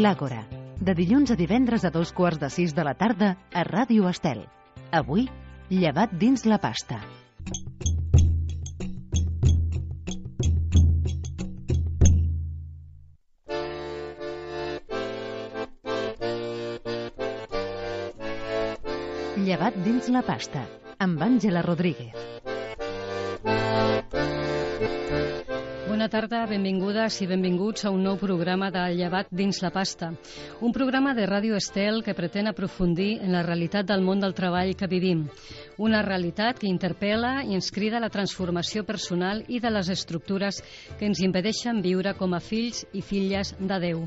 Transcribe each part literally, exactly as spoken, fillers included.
L'Àgora, de dilluns a divendres a dos quarts de sis de la tarda a Ràdio Estel. Avui, llevat dins la pasta. Llevat dins la pasta, amb Àngela Rodríguez. Bona tarda, benvingudes i benvinguts a un nou programa de Llevat dins la pasta. Un programa de Ràdio Estel que pretén aprofundir en la realitat del món del treball que vivim. Una realitat que interpel·la i ens crida a la transformació personal i de les estructures que ens impedeixen viure com a fills i filles de Déu.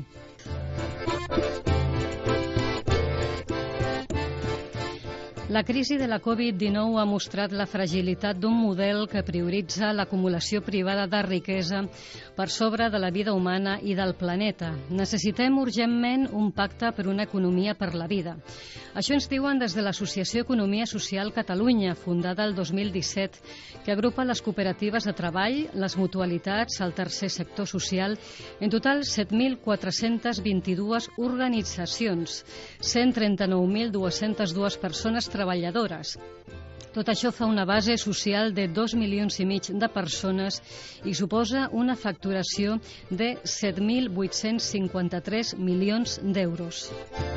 La crisi de la covid dinou ha mostrat la fragilitat d'un model que prioritza l'acumulació privada de riquesa per sobre de la vida humana i del planeta. Necessitem urgentment un pacte per una economia per la vida. Això ens diuen des de l'Associació Economia Social Catalunya, fundada el dos mil disset, que agrupa les cooperatives de treball, les mutualitats, el tercer sector social, en total set mil quatre-cents vint-i-dues organitzacions, cent trenta-nou mil dues-centes dues persones treballadores. Tot això fa una base social de dos milions i mig de persones i suposa una facturació de set mil vuit-cents cinquanta-tres milions d'euros.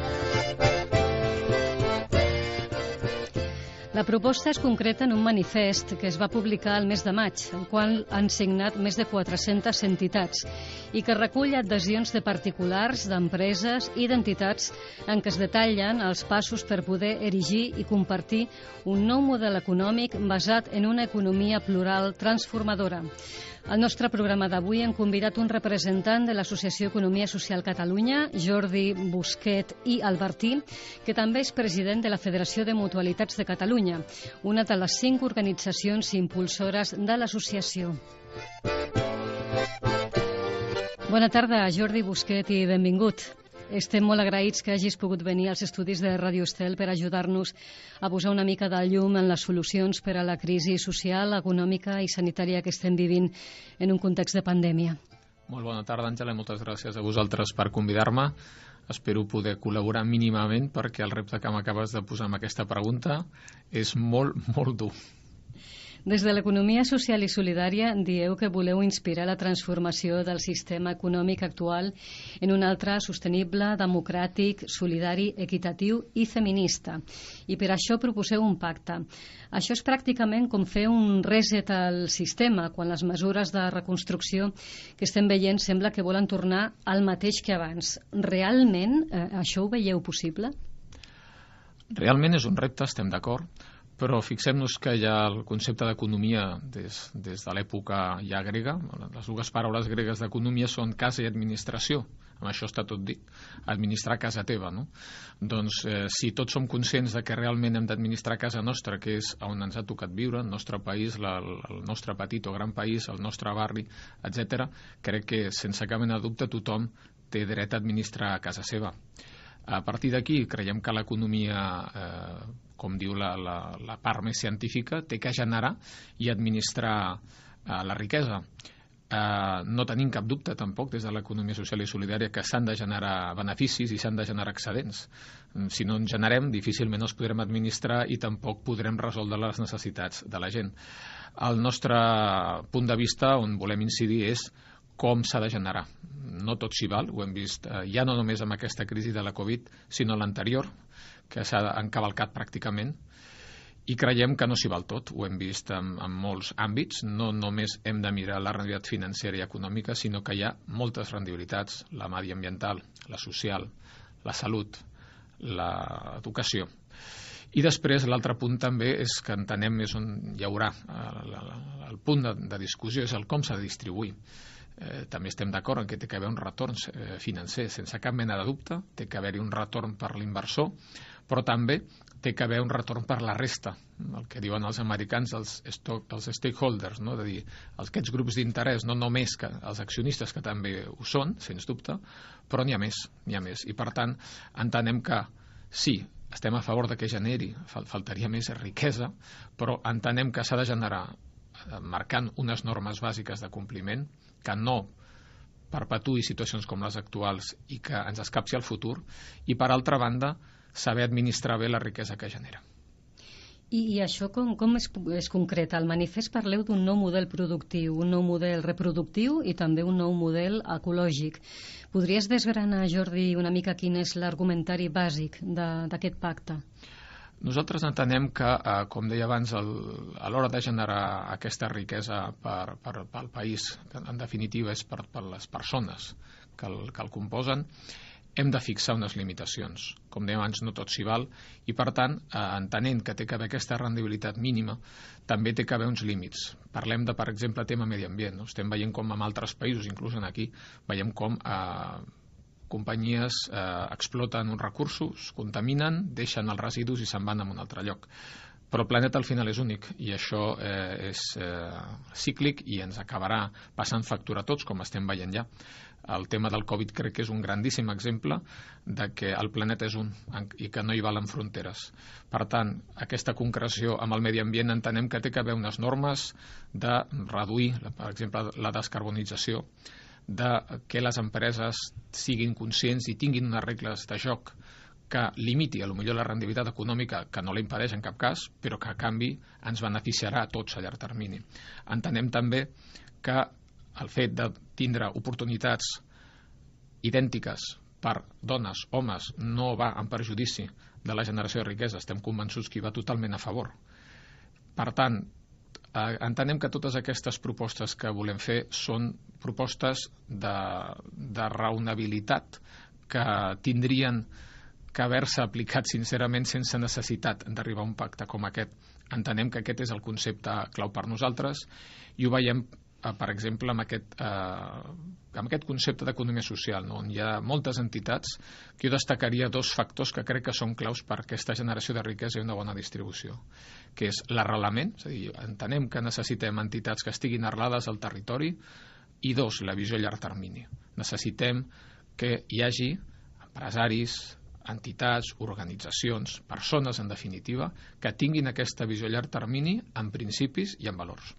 La proposta es concreta en un manifest que es va publicar el mes de maig, el qual han signat més de quatre-centes entitats i que recull adhesions de particulars, d'empreses i d'entitats en què es detallen els passos per poder erigir i compartir un nou model econòmic basat en una economia plural transformadora. Al nostre programa d'avui hem convidat un representant de l'Associació Economia Social Catalunya, Jordi Busquet i Albertí, que també és president de la Federació de Mutualitats de Catalunya, una de les cinc organitzacions impulsores de l'associació. Bona tarda, Jordi Busquet, i benvingut. Estem molt agraïts que hagis pogut venir als estudis de Ràdio Estel per ajudar-nos a posar una mica de llum en les solucions per a la crisi social, econòmica i sanitària que estem vivint en un context de pandèmia. Molt bona tarda, Àngela, i moltes gràcies a vosaltres per convidar-me. Espero poder col·laborar mínimament perquè el repte que m'acabes de posar amb aquesta pregunta és molt, molt dur. Des de l'economia social i solidària dieu que voleu inspirar la transformació del sistema econòmic actual en un altre sostenible, democràtic, solidari, equitatiu i feminista. I per això proposeu un pacte. Això és pràcticament com fer un reset al sistema, quan les mesures de reconstrucció que estem veient sembla que volen tornar al mateix que abans. Realment, eh, això ho veieu possible? Realment és un repte, estem d'acord. Però fixem-nos que ja el concepte d'economia des, des de l'època ja grega, les dues paraules gregues d'economia són casa i administració, amb això està tot dit, administrar casa teva, no? Doncs eh, si tots som conscients de que realment hem d'administrar casa nostra, que és on ens ha tocat viure, el nostre país, la, el nostre petit o gran país, el nostre barri, etcètera, crec que sense cap mena de dubte tothom té dret a administrar casa seva. A partir d'aquí creiem que l'economia, eh, com diu la, la, la part més científica, té que generar i administrar eh, la riquesa. Eh, no tenim cap dubte tampoc des de l'economia social i solidària que s'han de generar beneficis i s'han de generar excedents. Si no en generem, difícilment els podrem administrar i tampoc podrem resoldre les necessitats de la gent. El nostre punt de vista on volem incidir és com s'ha de generar. No tot s'hi val, ho hem vist eh, ja no només amb aquesta crisi de la Covid, sinó l'anterior, que s'ha encavalcat pràcticament, i creiem que no s'hi val tot, ho hem vist en, en molts àmbits, no només hem de mirar la rendibilitat financera i econòmica, sinó que hi ha moltes rendibilitats, la mediambiental, la social, la salut, l'educació. I després l'altre punt també és que entenem és on hi haurà el, el punt de, de discussió, és el com s'ha de distribuir. Eh, també estem d'acord en que té que haver un retorn eh, financer, sense cap mena de dubte, té que haver-hi un retorn per l'inversor, però també té que haver un retorn per la resta, el que diuen els americans, els, stock, els stakeholders, no? De dir, aquests grups d'interès, no només que els accionistes, que també ho són, sens dubte, però n'hi ha més, n'hi ha més. I per tant, entenem que sí, estem a favor de que generi, fal faltaria més riquesa, però entenem que s'ha de generar marcant unes normes bàsiques de compliment que no perpetuï situacions com les actuals i que ens escapci al futur, i per altra banda saber administrar bé la riquesa que genera. I, i això com, com es, es concreta? Al manifest parleu d'un nou model productiu, un nou model reproductiu i també un nou model ecològic. Podries desgranar, Jordi, una mica quin és l'argumentari bàsic d'aquest pacte? Nosaltres entenem que, eh, com deia abans, el, a l'hora de generar aquesta riquesa per, per, pel país, que en definitiva és per, per les persones que el, que el composen, hem de fixar unes limitacions. Com dèiem abans, no tot s'hi val, i per tant, eh, entenent que té que haver aquesta rendibilitat mínima, també té que haver uns límits. Parlem de, per exemple, tema medi ambient. No? Estem veient com en altres països, inclús en aquí, veiem com eh, companyies eh, exploten uns recursos, contaminen, deixen els residus i se'n van a un altre lloc. Però el planeta al final és únic i això eh, és eh, cíclic i ens acabarà passant factura a tots, com estem veient ja. El tema del Covid crec que és un grandíssim exemple de que el planeta és un i que no hi valen fronteres. Per tant, aquesta concreció amb el medi ambient entenem que té que haver unes normes de reduir, per exemple, la descarbonització, de que les empreses siguin conscients i tinguin unes regles de joc que limiti a lo millor la rendibilitat econòmica, que no la impedeix en cap cas, però que a canvi ens beneficiarà a tots a llarg termini. Entenem també que el fet de tindre oportunitats idèntiques per dones, homes, no va en perjudici de la generació de riquesa. Estem convençuts que hi va totalment a favor. Per tant, eh, entenem que totes aquestes propostes que volem fer són propostes de, de raonabilitat que tindrien que haver-se aplicat sincerament sense necessitat d'arribar a un pacte com aquest. Entenem que aquest és el concepte clau per nosaltres i ho veiem, eh, per exemple, amb aquest, eh, amb aquest concepte d'economia social, no? On hi ha moltes entitats que jo destacaria dos factors que crec que són claus per aquesta generació de riquesa i una bona distribució, que és l'arrelament, és a dir, entenem que necessitem entitats que estiguin arrelades al territori, i dos, la visió a llarg termini. Necessitem que hi hagi empresaris, entitats, organitzacions, persones, en definitiva, que tinguin aquesta visió a llarg termini en principis i en valors.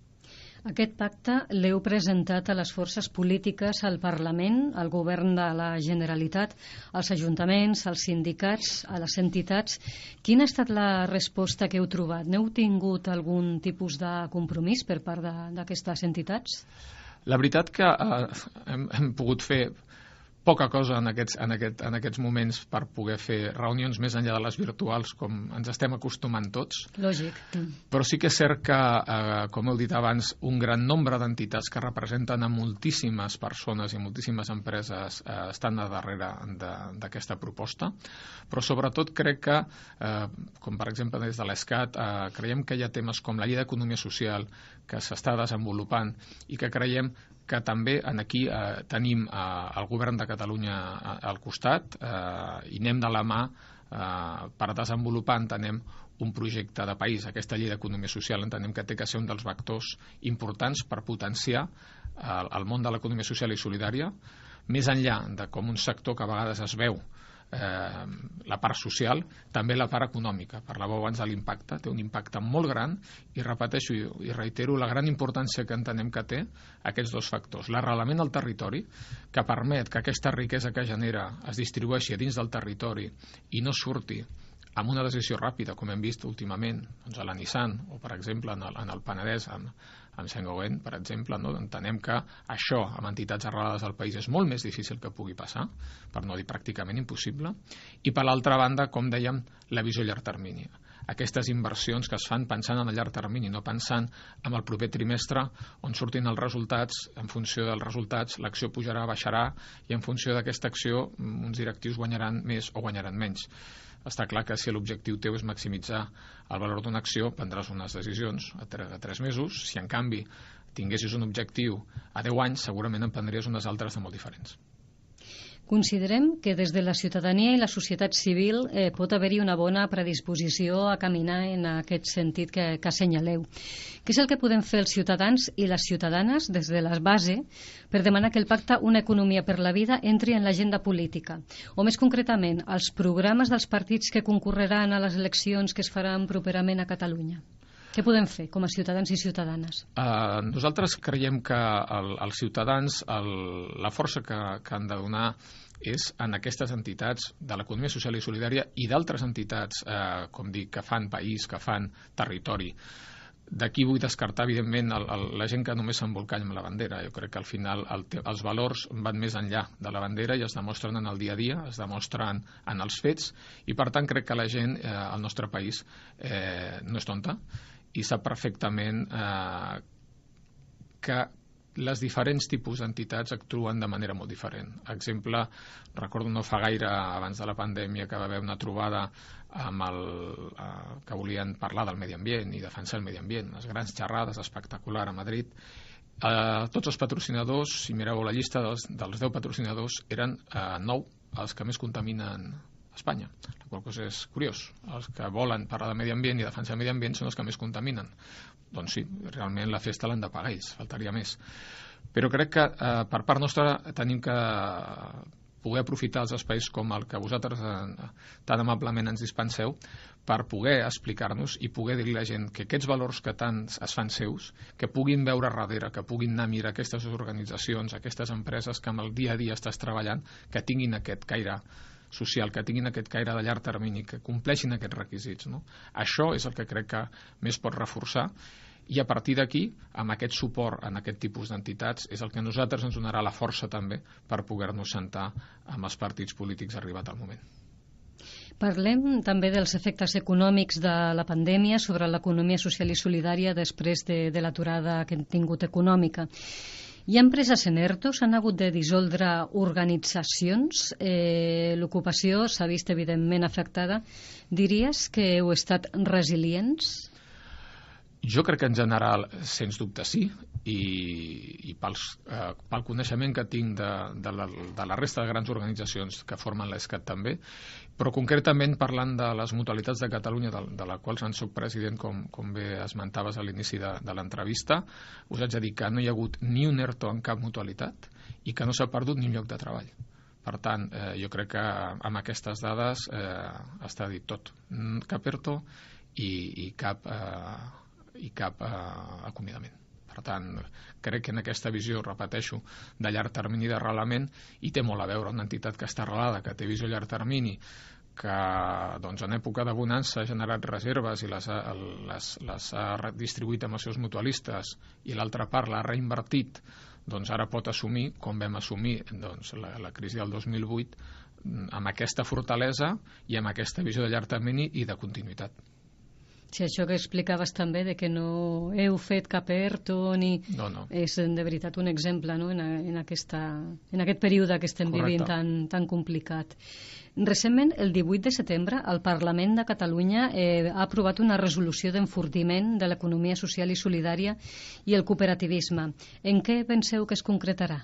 Aquest pacte l'heu presentat a les forces polítiques, al Parlament, al Govern de la Generalitat, als ajuntaments, als sindicats, a les entitats. Quina ha estat la resposta que heu trobat? N'heu tingut algun tipus de compromís per part d'aquestes entitats? La veritat que eh, hem, hem pogut fer poca cosa en aquests, en, aquest, en aquests moments per poder fer reunions més enllà de les virtuals, com ens estem acostumant tots. Lògic. Però sí que és cert que, eh, com heu dit abans, un gran nombre d'entitats que representen a moltíssimes persones i moltíssimes empreses eh, estan a darrere d'aquesta proposta. Però sobretot crec que, eh, com per exemple des de l'ESCAT, eh, creiem que hi ha temes com la llei d'economia social que s'està desenvolupant i que creiem que també en aquí eh, tenim eh, el govern de Catalunya al costat eh, i anem de la mà eh, per desenvolupar, entenem, un projecte de país. Aquesta llei d'economia social entenem que té que ser un dels vectors importants per potenciar el, el món de l'economia social i solidària, més enllà de com un sector que a vegades es veu Eh, la part social, també la part econòmica. Parlàveu abans de l'impacte, té un impacte molt gran i repeteixo i, i reitero la gran importància que entenem que té aquests dos factors. L'arrelament al territori, que permet que aquesta riquesa que genera es distribueixi a dins del territori i no surti amb una decisió ràpida, com hem vist últimament doncs a la Nissan o, per exemple, en el, en el Penedès, amb, amb Saint-Gobain, per exemple, no? Entenem que això, amb entitats arrelades al país, és molt més difícil que pugui passar, per no dir pràcticament impossible, i per l'altra banda, com dèiem, la visió a llarg termini. Aquestes inversions que es fan pensant en el llarg termini, no pensant en el proper trimestre on surtin els resultats, en funció dels resultats l'acció pujarà, baixarà, i en funció d'aquesta acció uns directius guanyaran més o guanyaran menys. Està clar que si l'objectiu teu és maximitzar el valor d'una acció, prendràs unes decisions a tres mesos. Si en canvi tinguessis un objectiu a deu anys, segurament en prendries unes altres de molt diferents. Considerem que des de la ciutadania i la societat civil eh, pot haver-hi una bona predisposició a caminar en aquest sentit que, que assenyaleu. Què és el que podem fer els ciutadans i les ciutadanes des de la base per demanar que el pacte Una economia per la vida entri en l'agenda política? O més concretament, els programes dels partits que concorreran a les eleccions que es faran properament a Catalunya? Què podem fer com a ciutadans i ciutadanes? Uh, nosaltres creiem que el, els ciutadans el, la força que, que han de donar és en aquestes entitats de l'economia social i solidària i d'altres entitats, eh, com dic, que fan país, que fan territori. D'aquí vull descartar, evidentment, el, el, la gent que només s'embolcalla amb la bandera. Jo crec que al final el, els valors van més enllà de la bandera i es demostren en el dia a dia, es demostren en els fets, i per tant crec que la gent eh, al nostre país eh, no és tonta i sap perfectament eh, que les diferents tipus d'entitats actuen de manera molt diferent. Exemple, recordo no fa gaire, abans de la pandèmia, que va haver una trobada amb el, eh, que volien parlar del medi ambient i defensar el medi ambient, unes grans xerrades espectacular a Madrid. Eh, tots els patrocinadors, si mireu la llista dels, dels deu patrocinadors, eren eh, nou els que més contaminen a Espanya. La qual cosa és curiós. Els que volen parlar de medi ambient i defensar el medi ambient són els que més contaminen. Doncs sí, realment la festa l'han de pagar ells, faltaria més. Però crec que eh, per part nostra tenim que poder aprofitar els espais com el que vosaltres eh, tan amablement ens dispenseu per poder explicar-nos i poder dir a la gent que aquests valors que tant es fan seus, que puguin veure darrere, que puguin anar a mirar aquestes organitzacions, aquestes empreses que amb el dia a dia estàs treballant, que tinguin aquest caire social, que tinguin aquest caire de llarg termini, que compleixin aquests requisits, no? Això és el que crec que més pot reforçar, i a partir d'aquí, amb aquest suport en aquest tipus d'entitats, és el que a nosaltres ens donarà la força també per poder-nos sentar amb els partits polítics arribat el moment. Parlem també dels efectes econòmics de la pandèmia sobre l'economia social i solidària després de, de l'aturada que hem tingut econòmica. Hi ha empreses en ERTO, s'han hagut de dissoldre organitzacions, eh, l'ocupació s'ha vist evidentment afectada. Diries que heu estat resilients? Jo crec que en general, sens dubte sí, i, i pels, eh, pel coneixement que tinc de, de, la, de la resta de grans organitzacions que formen l'ESCAT també, però concretament parlant de les mutualitats de Catalunya, de, de la qual en soc president, com, com bé esmentaves a l'inici de, de l'entrevista, us haig de dir que no hi ha hagut ni un ERTO en cap mutualitat i que no s'ha perdut ni un lloc de treball. Per tant, eh, jo crec que amb aquestes dades eh, està dit tot. Cap ERTO i, i cap... Eh, i cap eh, acomiadament. Per tant, crec que en aquesta visió, repeteixo, de llarg termini d'arrelament, hi té molt a veure una entitat que està arrelada, que té visió a llarg termini, que doncs, en època de bonança ha generat reserves i les ha, les, les ha distribuït amb els seus mutualistes i l'altra part l'ha reinvertit, doncs ara pot assumir, com vam assumir doncs, la, la crisi del dos mil vuit, amb aquesta fortalesa i amb aquesta visió de llarg termini i de continuïtat. Sí, això que explicaves també de que no heu fet cap ERTO ni... No, no. És de veritat un exemple, no?, en, en, aquesta, en aquest període que estem Correcte. vivint tan, tan complicat. Recentment, el divuit de setembre, el Parlament de Catalunya eh, ha aprovat una resolució d'enfortiment de l'economia social i solidària i el cooperativisme. En què penseu que es concretarà?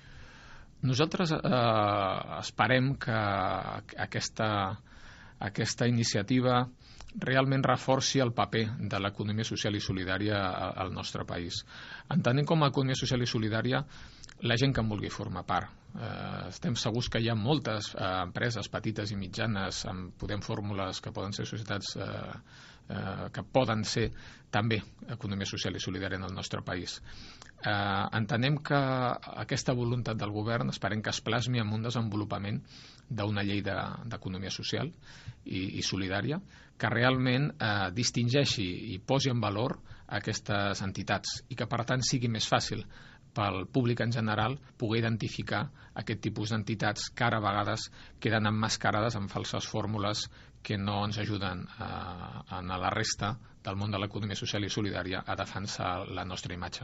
Nosaltres eh, esperem que aquesta, aquesta iniciativa realment reforci el paper de l'economia social i solidària al nostre país. Entenent com a economia social i solidària la gent que en vulgui formar part. Eh, estem segurs que hi ha moltes eh, empreses petites i mitjanes amb podem fórmules que poden ser societats eh, eh, que poden ser també economia social i solidària en el nostre país. Eh, entenem que aquesta voluntat del govern esperem que es plasmi en un desenvolupament d'una llei d'economia social i, i solidària que realment eh, distingeixi i posi en valor aquestes entitats i que per tant sigui més fàcil pel públic en general poder identificar aquest tipus d'entitats que ara a vegades queden emmascarades amb falses fórmules que no ens ajuden a, a la resta del món de l'economia social i solidària a defensar la nostra imatge.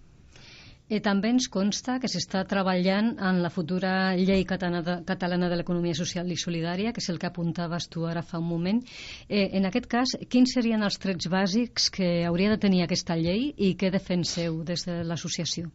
Eh, també ens consta que s'està treballant en la futura llei catalana de, catalana de l'economia social i solidària, que és el que apuntaves tu ara fa un moment. Eh, en aquest cas, quins serien els trets bàsics que hauria de tenir aquesta llei i què defenseu des de l'associació?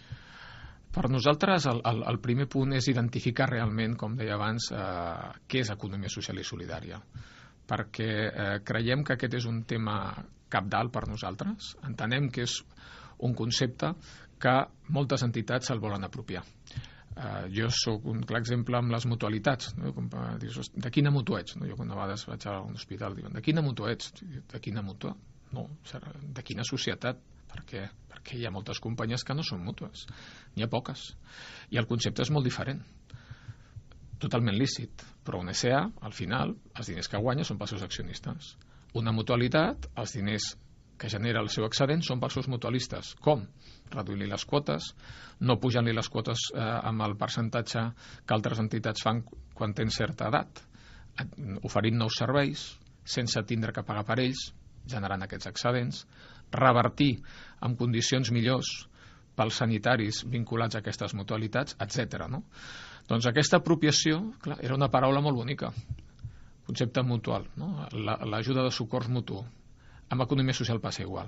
Per nosaltres el, el, el primer punt és identificar realment, com deia abans, eh, què és economia social i solidària. Perquè eh, creiem que aquest és un tema cabdal per nosaltres. Entenem que és un concepte que moltes entitats se'l volen apropiar. Uh, jo sóc un clar exemple amb les mutualitats, no? Com, uh, dius, de quina mutua ets? No? Jo quan a vegades vaig a un hospital diuen, de quina mutua ets? De quina mutua? No, de quina societat? Per què? Perquè hi ha moltes companyies que no són mútues. N'hi ha poques. I el concepte és molt diferent. Totalment lícit. Però una S A, al final, els diners que guanya són pels seus accionistes. Una mutualitat, els diners que genera el seu excedent són pels seus mutualistes. Com? Reduir-li les quotes, no pujant-li les quotes eh, amb el percentatge que altres entitats fan quan tens certa edat, oferint nous serveis, sense tindre que pagar per ells, generant aquests excedents, revertir en condicions millors pels sanitaris vinculats a aquestes mutualitats, etcètera. No? Doncs aquesta apropiació, clar, era una paraula molt bonica, concepte mutual, no? L'ajuda de socors mutu. Amb economia social passa igual.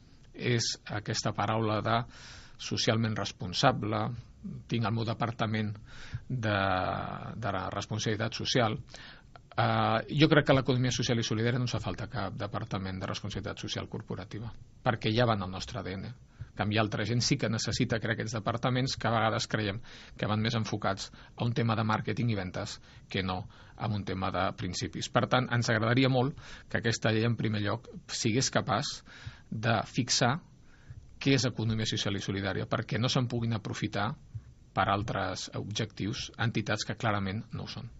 És aquesta paraula de socialment responsable, tinc el meu departament de, de la responsabilitat social. Uh, jo crec que l'economia social i solidària no ens fa falta cap departament de responsabilitat social corporativa, perquè ja van al nostre A D N. En canvi, altra gent sí que necessita crear aquests departaments que a vegades creiem que van més enfocats a un tema de màrqueting i ventes que no a un tema de principis. Per tant, ens agradaria molt que aquesta llei, en primer lloc, sigués capaç de fixar què és economia social i solidària, perquè no se'n puguin aprofitar per altres objectius entitats que clarament no ho són.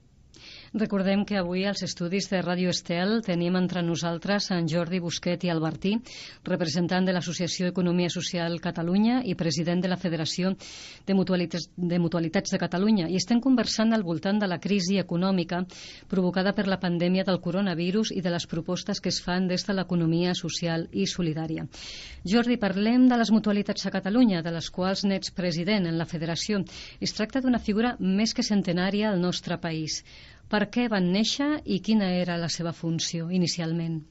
Recordem que avui als estudis de Ràdio Estel tenim entre nosaltres en Jordi Busquet i Albertí, representant de l'Associació Economia Social Catalunya i president de la Federació de Mutualitats, de Mutualitats de Catalunya, i estem conversant al voltant de la crisi econòmica provocada per la pandèmia del coronavirus i de les propostes que es fan des de l'economia social i solidària. Jordi, parlem de les mutualitats a Catalunya, de les quals n'ets president en la Federació. Es tracta d'una figura més que centenària al nostre país. Per què van néixer i quina era la seva funció inicialment?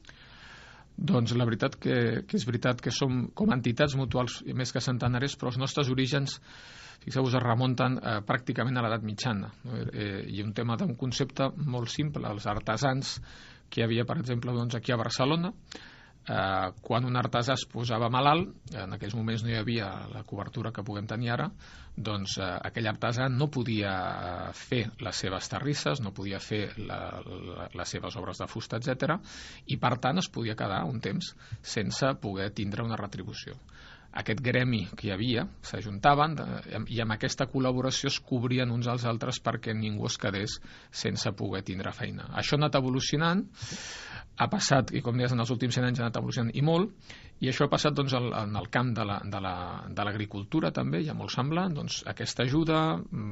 Doncs la veritat que, que és veritat que som com entitats mutuals més que centenaris, però els nostres orígens, fixeu-vos, es remunten eh, pràcticament a l'edat mitjana. No? Eh, I un tema d'un concepte molt simple, els artesans que hi havia, per exemple, doncs, aquí a Barcelona. Eh, quan un artesà es posava malalt, en aquells moments no hi havia la cobertura que puguem tenir ara, doncs eh, aquell artesà no podia fer les seves terrisses, no podia fer la, la, les seves obres de fusta, etcètera, i per tant es podia quedar un temps sense poder tindre una retribució. Aquest gremi que hi havia s'ajuntaven i amb aquesta col·laboració es cobrien uns als altres perquè ningú es quedés sense poder tindre feina. Això ha anat evolucionant, ha passat, i com deies, en els últims cent anys ha anat evolucionant i molt, i això ha passat doncs, en el camp de l'agricultura la, de la, també, ja molt semblant, doncs, aquesta ajuda,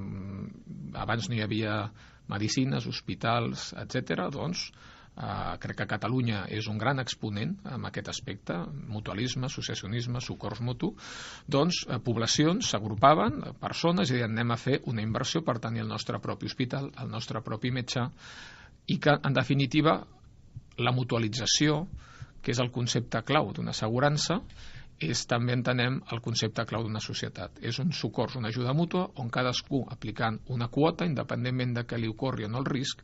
mmm, abans no hi havia medicines, hospitals, etcètera, doncs Uh, crec que Catalunya és un gran exponent en aquest aspecte, mutualisme, associacionisme, socors mutu. Doncs uh, poblacions s'agrupaven, persones, i deien anem a fer una inversió per tenir el nostre propi hospital, el nostre propi metge, i que en definitiva la mutualització, que és el concepte clau d'una assegurança, és també entenem el concepte clau d'una societat. És un socors, una ajuda mútua on cadascú aplicant una quota, independentment de que li ocorri o no el risc,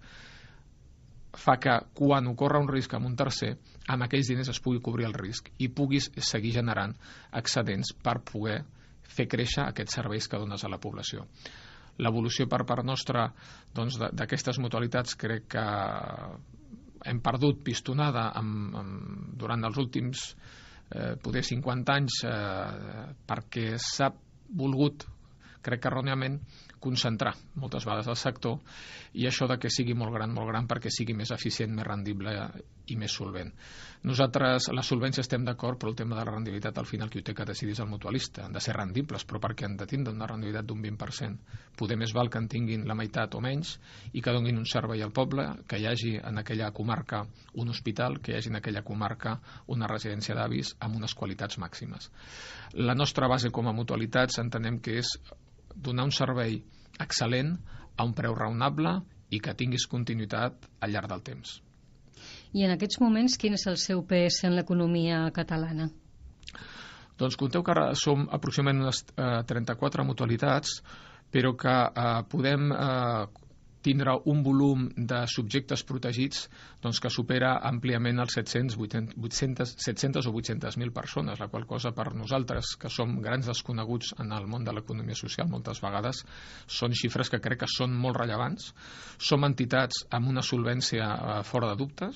fa que quan ocorre un risc amb un tercer, amb aquells diners es pugui cobrir el risc i puguis seguir generant excedents per poder fer créixer aquests serveis que dones a la població. L'evolució per part nostra doncs, d'aquestes mutualitats crec que hem perdut pistonada amb, amb, durant els últims eh, poder cinquanta anys eh, perquè s'ha volgut, crec que erròniament, concentrar moltes vegades el sector i això de que sigui molt gran, molt gran perquè sigui més eficient, més rendible i més solvent. Nosaltres, la solvència estem d'acord, però el tema de la rendibilitat al final qui ho té que decidir és el mutualista. Han de ser rendibles, però perquè han de tindre una rendibilitat d'un vint per cent. Poder més val que en tinguin la meitat o menys i que donin un servei al poble, que hi hagi en aquella comarca un hospital, que hi hagi en aquella comarca una residència d'avis amb unes qualitats màximes. La nostra base com a mutualitats entenem que és donar un servei excel·lent a un preu raonable i que tinguis continuïtat al llarg del temps. I en aquests moments, quin és el seu pes en l'economia catalana? Doncs compteu que ara som aproximadament unes eh, trenta-quatre mutualitats, però que eh, podem eh, tindre un volum de subjectes protegits doncs, que supera àmpliament els set-cents, vuit-cents, set-cents o vuit-cents mil persones, la qual cosa per nosaltres, que som grans desconeguts en el món de l'economia social, moltes vegades són xifres que crec que són molt rellevants. Som entitats amb una solvència eh, fora de dubtes,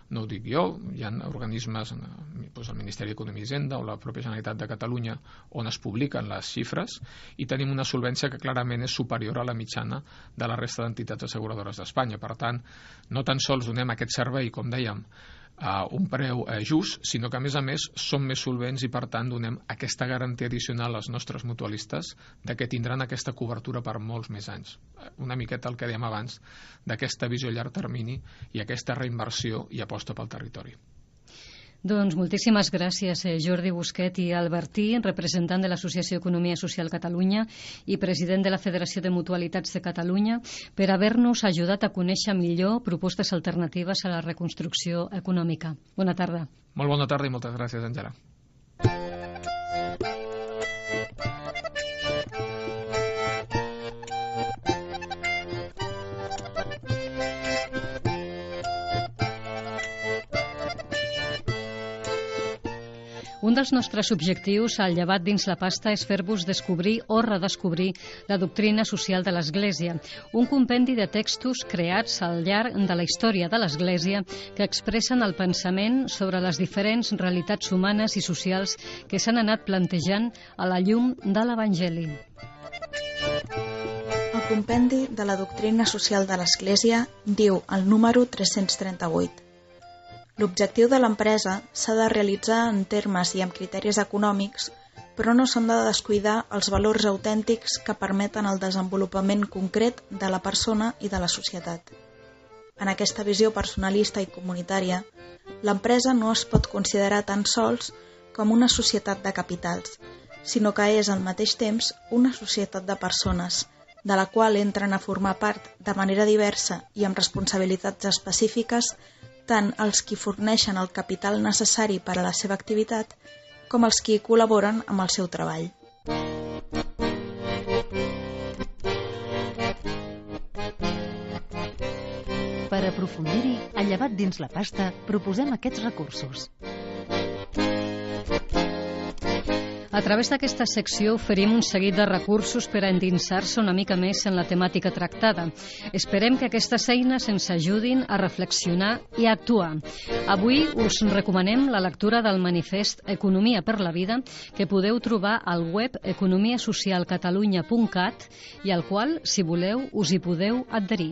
no ho dic jo, hi ha organismes, doncs el Ministeri d'Economia i Hisenda o la pròpia Generalitat de Catalunya, on es publiquen les xifres, i tenim una solvència que clarament és superior a la mitjana de la resta d'entitats asseguradores d'Espanya. Per tant, no tan sols donem aquest servei, com dèiem, a un preu just, sinó que a més a més som més solvents i per tant donem aquesta garantia addicional als nostres mutualistes de que tindran aquesta cobertura per molts més anys. Una miqueta el que dèiem abans d'aquesta visió a llarg termini i aquesta reinversió i aposta pel territori. Doncs moltíssimes gràcies, Jordi Busquet i Albertí, representant de l'Associació Economia Social Catalunya i president de la Federació de Mutualitats de Catalunya, per haver-nos ajudat a conèixer millor propostes alternatives a la reconstrucció econòmica. Bona tarda. Molt bona tarda i moltes gràcies, Àngela. Un dels nostres objectius al Llevat dins la pasta és fer-vos descobrir o redescobrir la doctrina social de l'Església, un compendi de textos creats al llarg de la història de l'Església que expressen el pensament sobre les diferents realitats humanes i socials que s'han anat plantejant a la llum de l'Evangeli. El compendi de la doctrina social de l'Església diu el número tres-cents trenta-vuit. L'objectiu de l'empresa s'ha de realitzar en termes i amb criteris econòmics, però no s'han de descuidar els valors autèntics que permeten el desenvolupament concret de la persona i de la societat. En aquesta visió personalista i comunitària, l'empresa no es pot considerar tan sols com una societat de capitals, sinó que és al mateix temps una societat de persones, de la qual entren a formar part de manera diversa i amb responsabilitats específiques tant els qui forneixen el capital necessari per a la seva activitat com els qui col·laboren amb el seu treball. Per aprofundir-hi, a Llevat dins la pasta, proposem aquests recursos. A través d'aquesta secció oferim un seguit de recursos per a endinsar-se una mica més en la temàtica tractada. Esperem que aquestes eines ens ajudin a reflexionar i a actuar. Avui us recomanem la lectura del manifest Economia per la vida, que podeu trobar al web economia social catalunya punt cat i al qual, si voleu, us hi podeu adherir.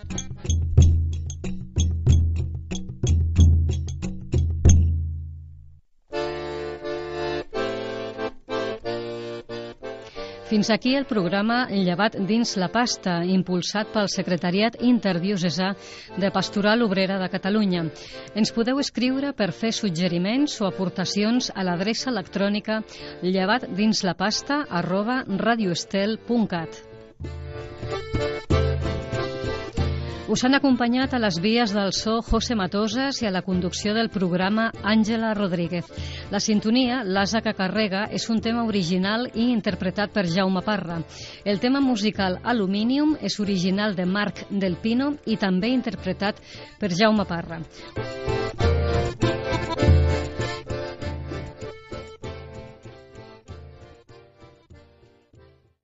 Fins aquí el programa Llevat dins la pasta, impulsat pel Secretariat Interdiocesà de Pastoral Obrera de Catalunya. Ens podeu escriure per fer suggeriments o aportacions a l'adreça electrònica llevatdinslapasta arroba radioestel punt cat. Us han acompanyat a les vies del so José Matosas i a la conducció del programa Àngela Rodríguez. La sintonia, l'asa que carrega, és un tema original i interpretat per Jaume Parra. El tema musical Aluminium és original de Marc Del Pino i també interpretat per Jaume Parra.